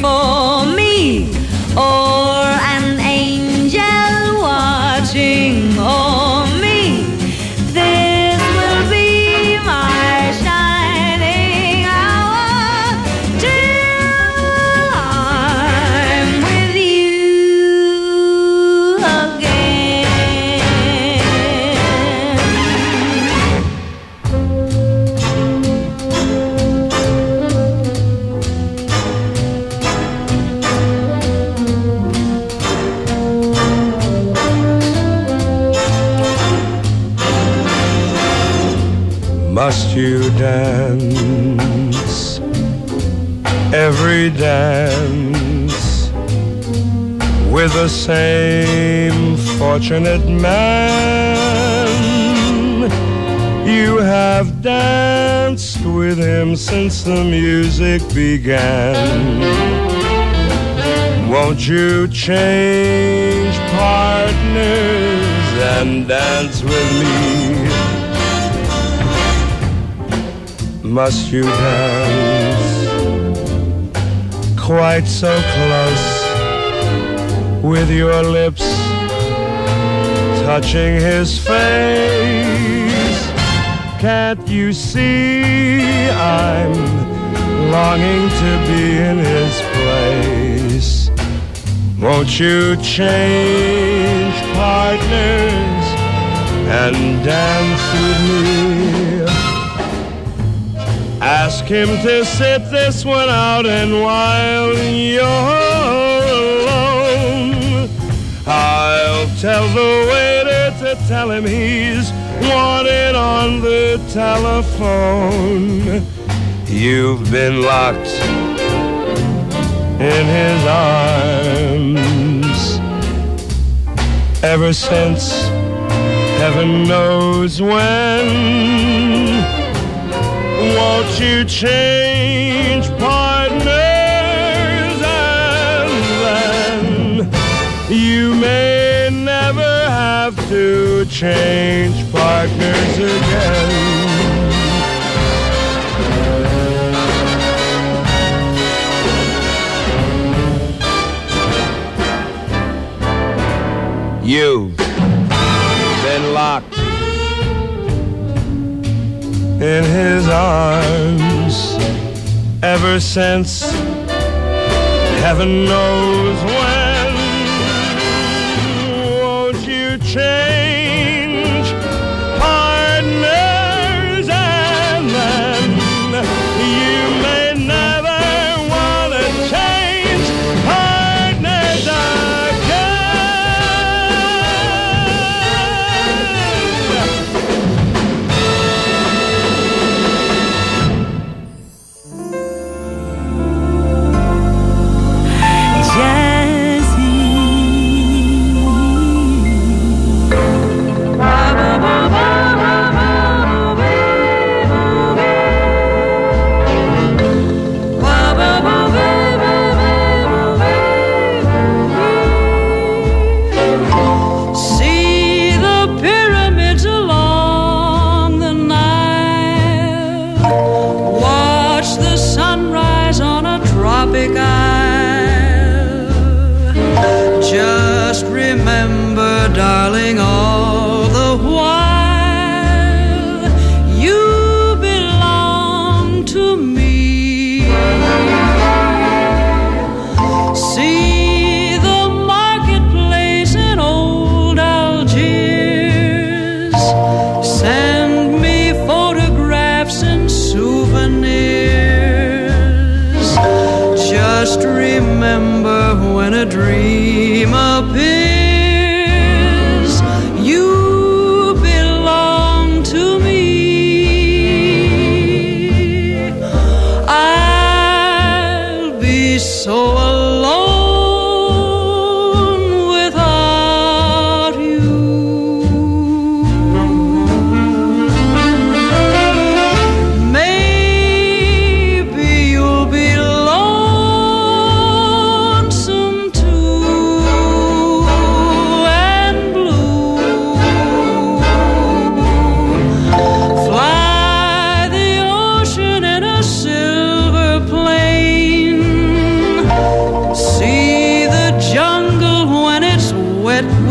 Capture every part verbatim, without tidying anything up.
for me, or an angel watching over me. This will be my shining hour till I'm with you again. Must you dance every dance with the same fortunate man? You have danced with him since the music began. Won't you change partners and dance with me? Must you dance quite so close, with your lips touching his face? Can't you see I'm longing to be in his place? Won't you change partners and dance with me? Ask him to sit this one out, and while you're alone, I'll tell the waiter to tell him he's wanted on the telephone. You've been locked in his arms ever since heaven knows when. Won't you change partners, and then you may never have to change partners again. You've been locked in his arms ever since heaven knows when. Won't you change partners, and then you may never want to change partners darling, all the while you belong to me. See the marketplace in old Algiers, send me photographs and souvenirs. Just remember when a dream appears,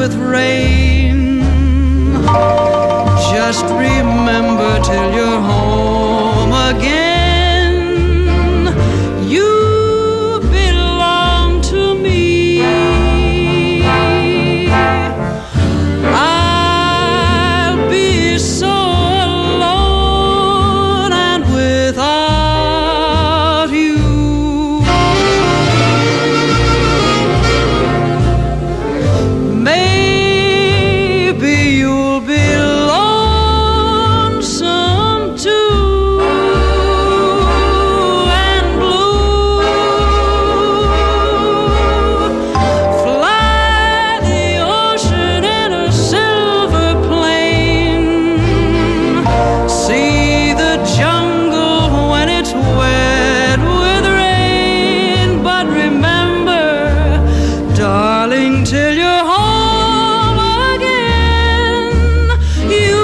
with rain. Just remember till you're home again, you belong to me. I'll be so alone and without you. Maybe you'll be lonesome too and blue. Fly the ocean in a silver plane. See the jungle when it's wet with rain. But remember, darling, till you're home again, you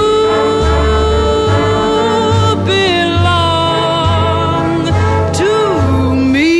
belong to me.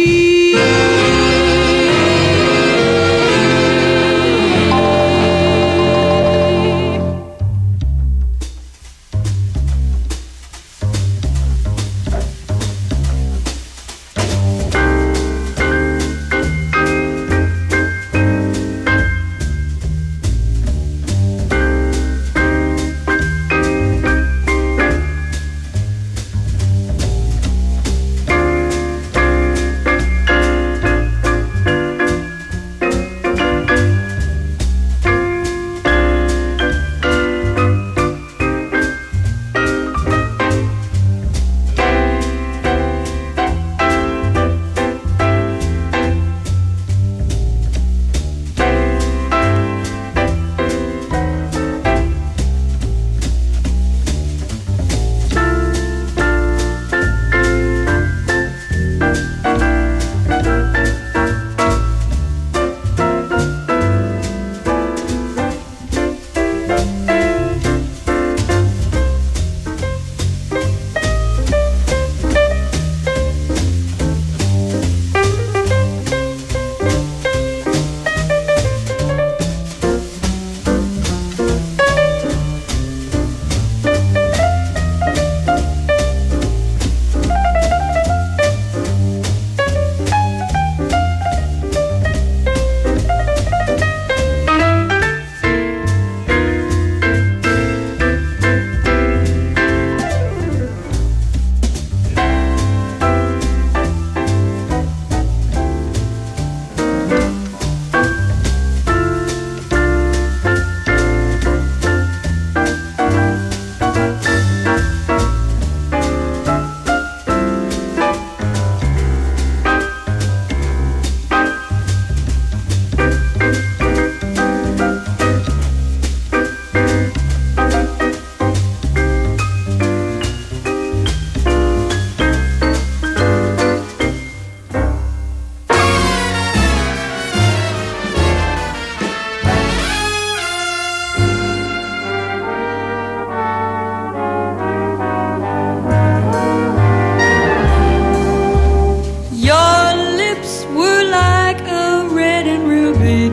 Your lips were like a red and ruby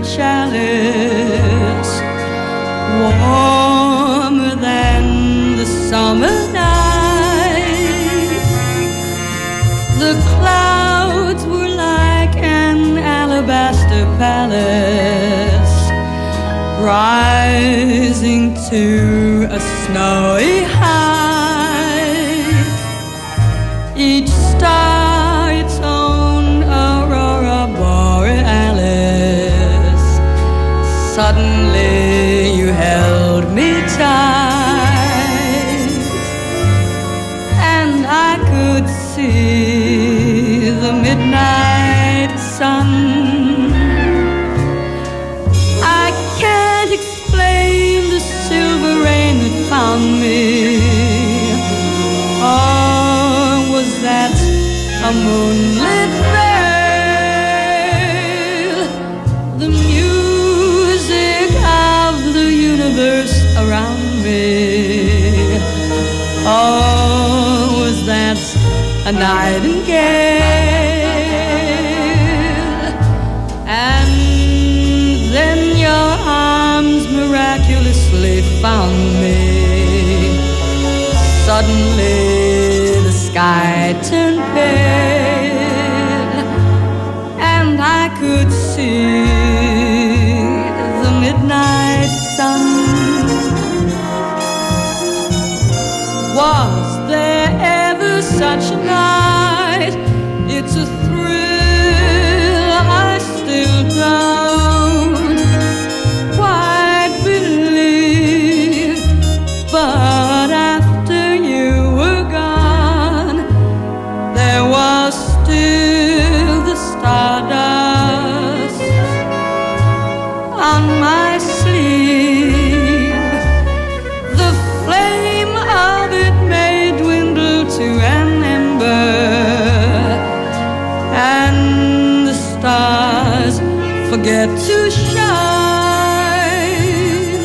chalice, warmer than the summer night. The clouds were like an alabaster palace, rising to a snowy height. Each star its own aurora borealis. Suddenly you held me tight, and I could see the midnight sun. I can't explain the silver rain that found me. Or was that a moonlit veil? The music of the universe around me. Or was that a nightingale? And then your arms found me. Suddenly the sky turned pale, and I could see the midnight sun. Was there ever such a night? It's a thrill I still don't quite believe. But after you were gone, there was still the stardust on my sleeve. The flame of it may dwindle to an ember, and the stars forget to shine,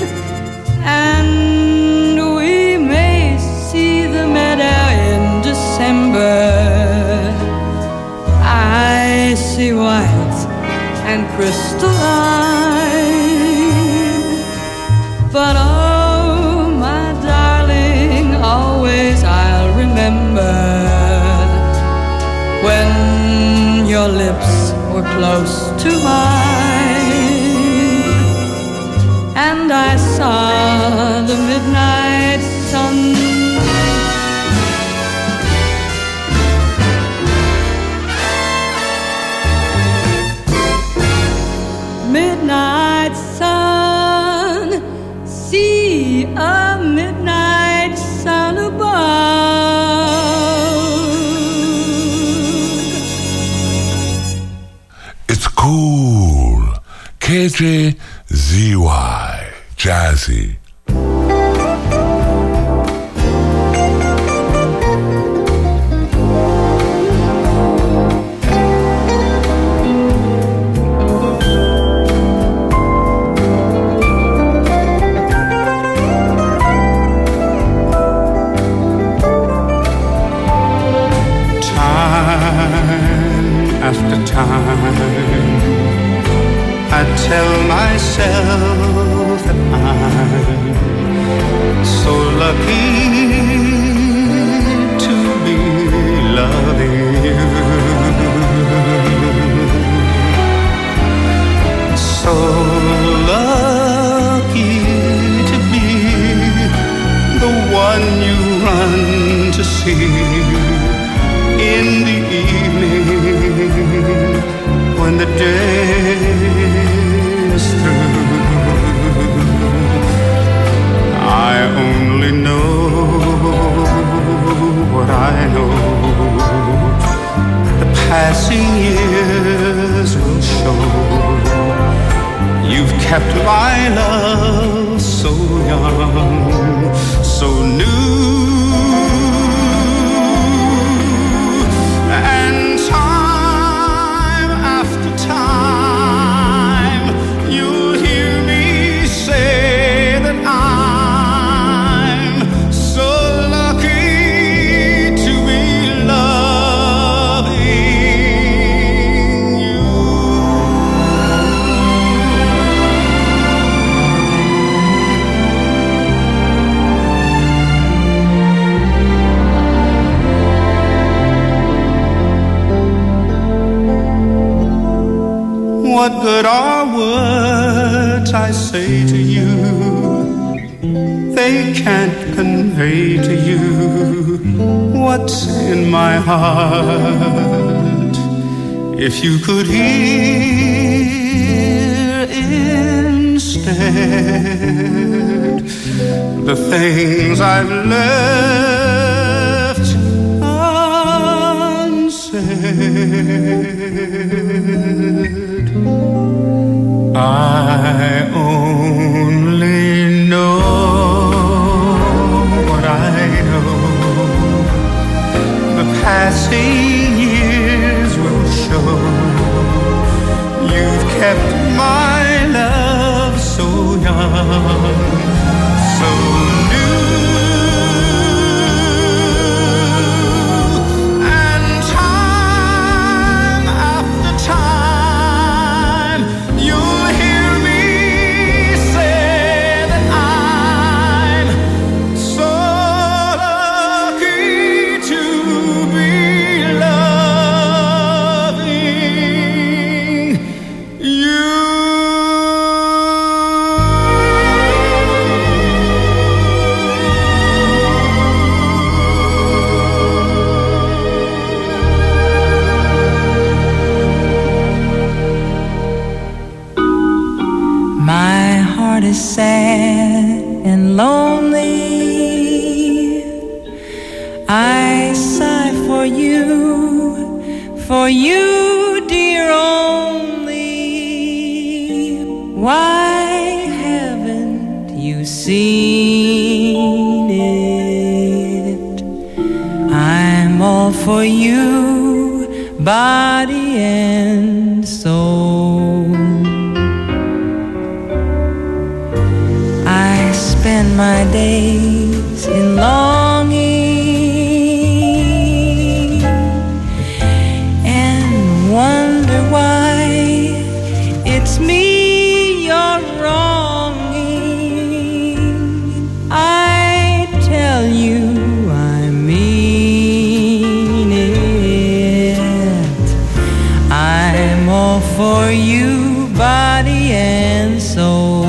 and we may see the meadow in December. I see white and crystalline, but oh, my darling, always I'll remember when your lips were close to mine, and I saw the midnight sun. Midnight sun, see a midnight sun above. It's cool. K J Z Y, jazzy. After time, I tell myself that I'm so lucky to be loving you, so lucky to be the one you run to see in the evening when the day is through. I only know what I know. The passing years will show. You've kept my love so young, so new. And time after time, you'll hear me say that I'm so lucky to be loving you. What good are words I say to you? They can't convey to you what's in my heart. If you could hear instead the things I've left unsaid. I only know what I know. The passing years will show. You've kept my love so young, so new. And time after time, you'll hear me say that I'm heart is sad and lonely, I sigh for you, for you, dear only. Why haven't you seen it? I'm all for you, body and soul. I spend my days in longing and wonder why it's me you're wronging. I tell you I mean it. I'm all for you, body and soul.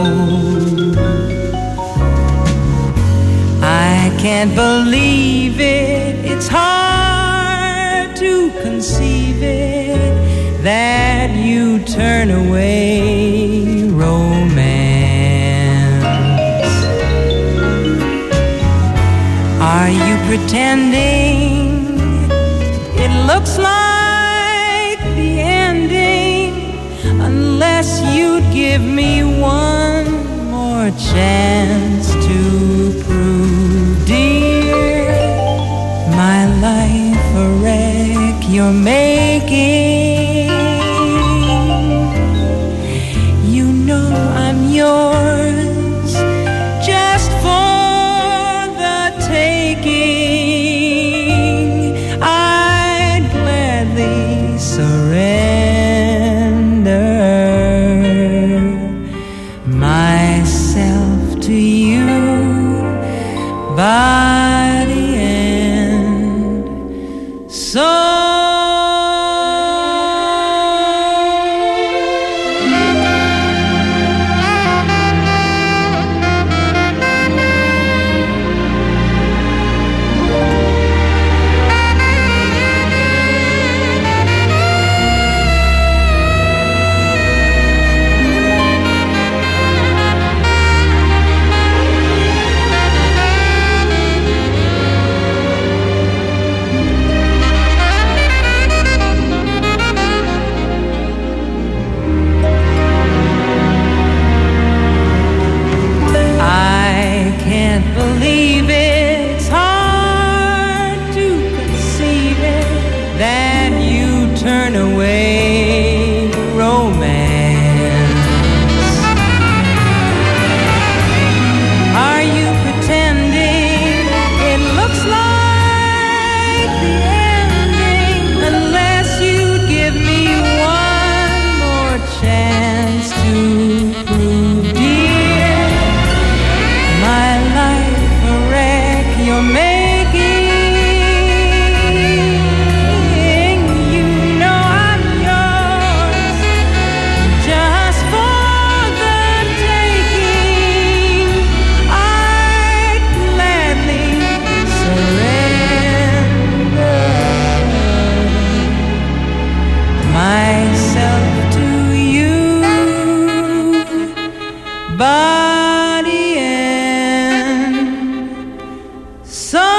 I can't believe it, it's hard to conceive it, that you turn away romance. Are you pretending it looks like the ending, unless you'd give me one more chance to prove, dear, my life a wreck you're making. You know I'm yours just for the taking. I'd gladly surrender myself to you, body and soul. Believe it's hard to conceive it, that you turn away romance. Are you pretending it looks like the ending, unless you give me one more chance to prove, dear, my life a wreck you're making. You know I'm yours just for the taking. I'd gladly surrender myself to you, body and soul.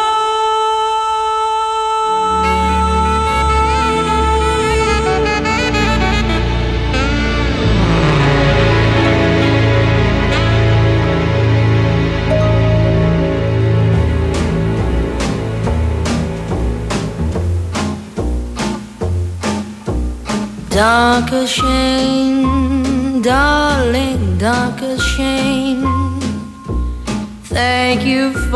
Dark as shame, darling, dark as shame. Thank you for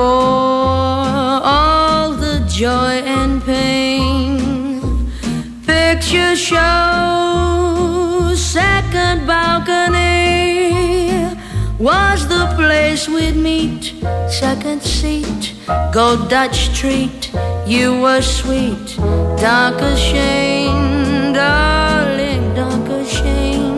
all the joy and pain. Picture show, second balcony was the place we'd meet. Second seat, go Dutch treat. You were sweet, dark as shame, darling, dark as shame.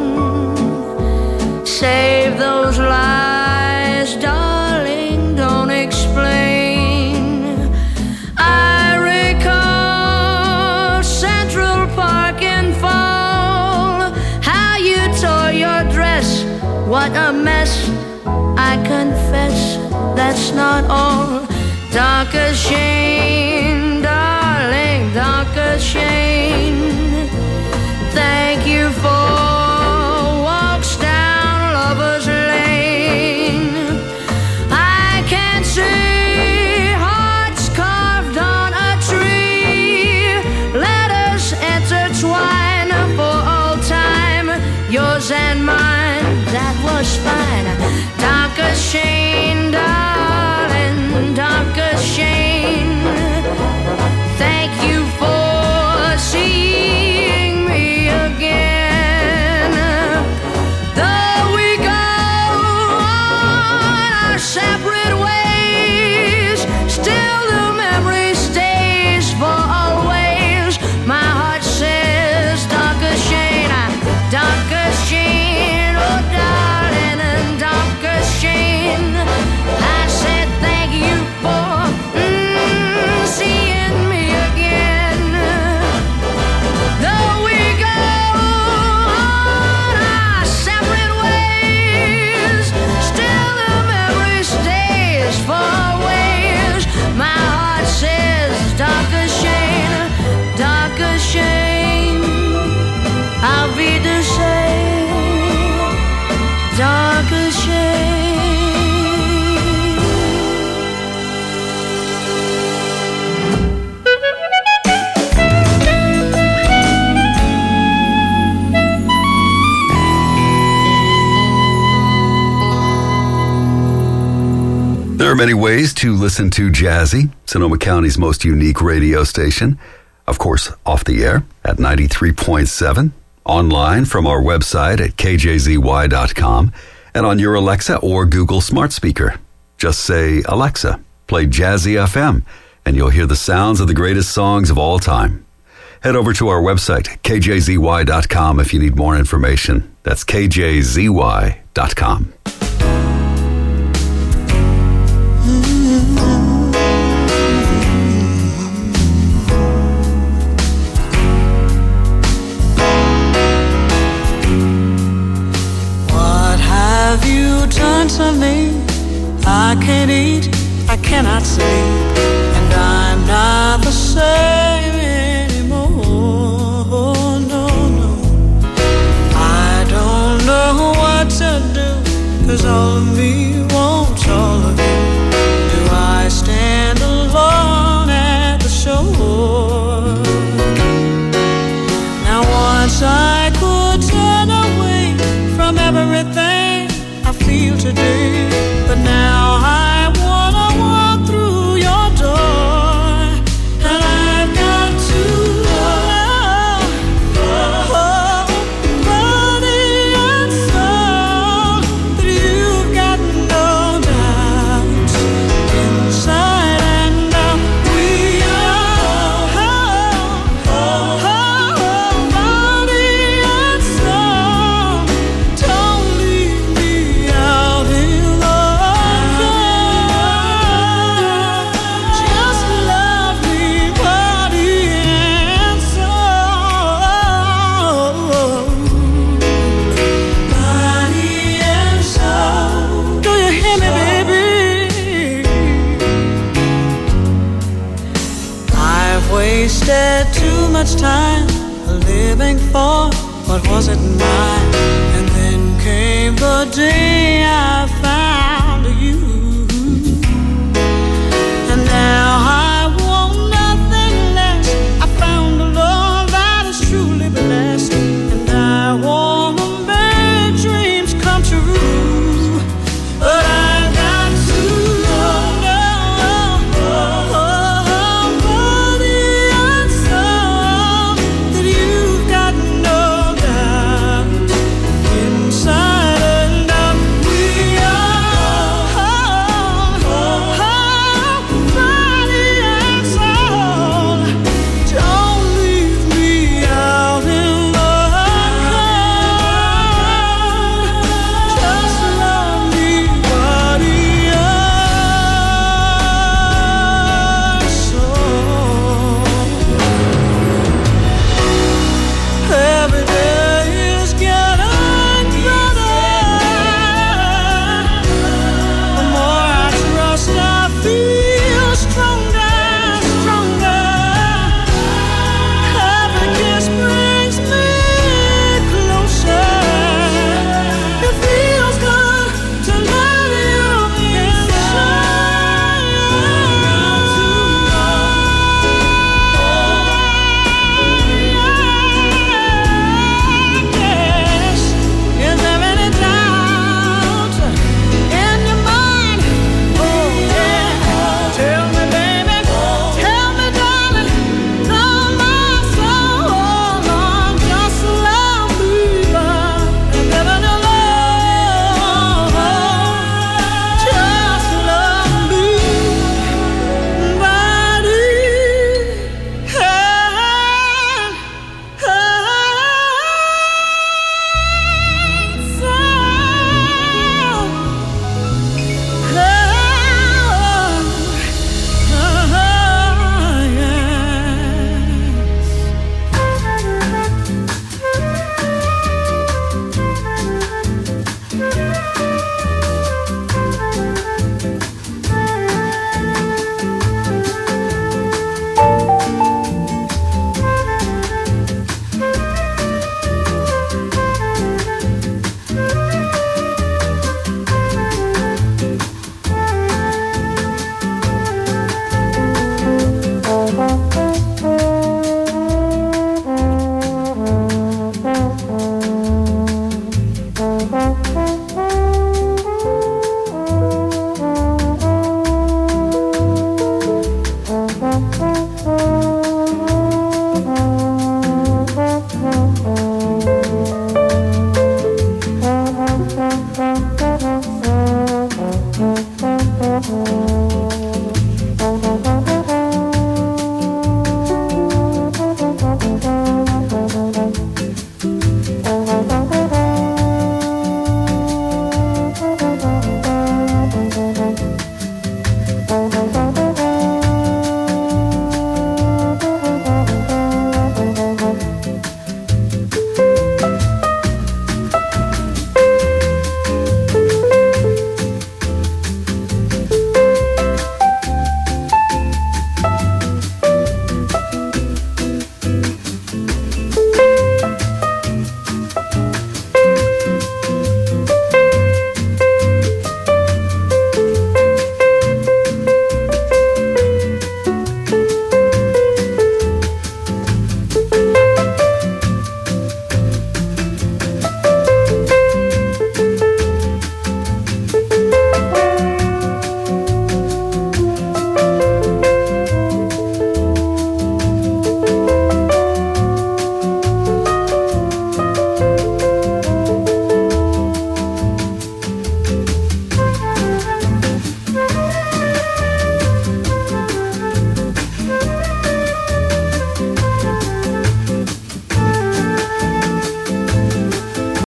Save those lies, darling, don't explain. I recall Central Park in fall, how you tore your dress what a mess. I confess that's not all. Dark as Shane, darling, dark as Shane. Thank you for walks down Lover's Lane. I can see hearts carved on a tree. Let us intertwine for all time, yours and mine. That was fine. Dark as Shane, darling, dark as Shane. Thank you for seeing me again. Though we go on our separate ways, still the memory stays for always. My heart says dark as Shane, dark as Shane, oh darling, and dark as Shane. I said thank you for mm, seeing me again. Though we go on our separate ways, still the memory stays for always. My heart says dark as Shane, dark as Shane. I'll be the same, dark as Shane. There are many ways to listen to Jazzy, Sonoma County's most unique radio station. Of course, off the air at ninety-three point seven, online from our website at K J Z Y dot com, and on your Alexa or Google smart speaker. Just say, Alexa, play Jazzy F M, and you'll hear the sounds of the greatest songs of all time. Head over to our website, K J Z Y dot com, if you need more information. That's K J Z Y dot com. What have you done to me? I can't eat, I cannot sleep, and I'm not the same anymore. No, no, I don't know what to do, 'cause all of me wants all of you. Do I stand alone at the shore? Now once I could turn away from everything I feel today, but now I wanna walk through your door, and I've got to love, oh, body and soul, that you've got no doubt, inside and out we are, oh, oh, oh, body and soul. Don't leave me out in the cold. Just love me, body and soul. Body and soul. Do you hear me, baby? I've wasted too much time living for what wasn't mine, and then came the day I found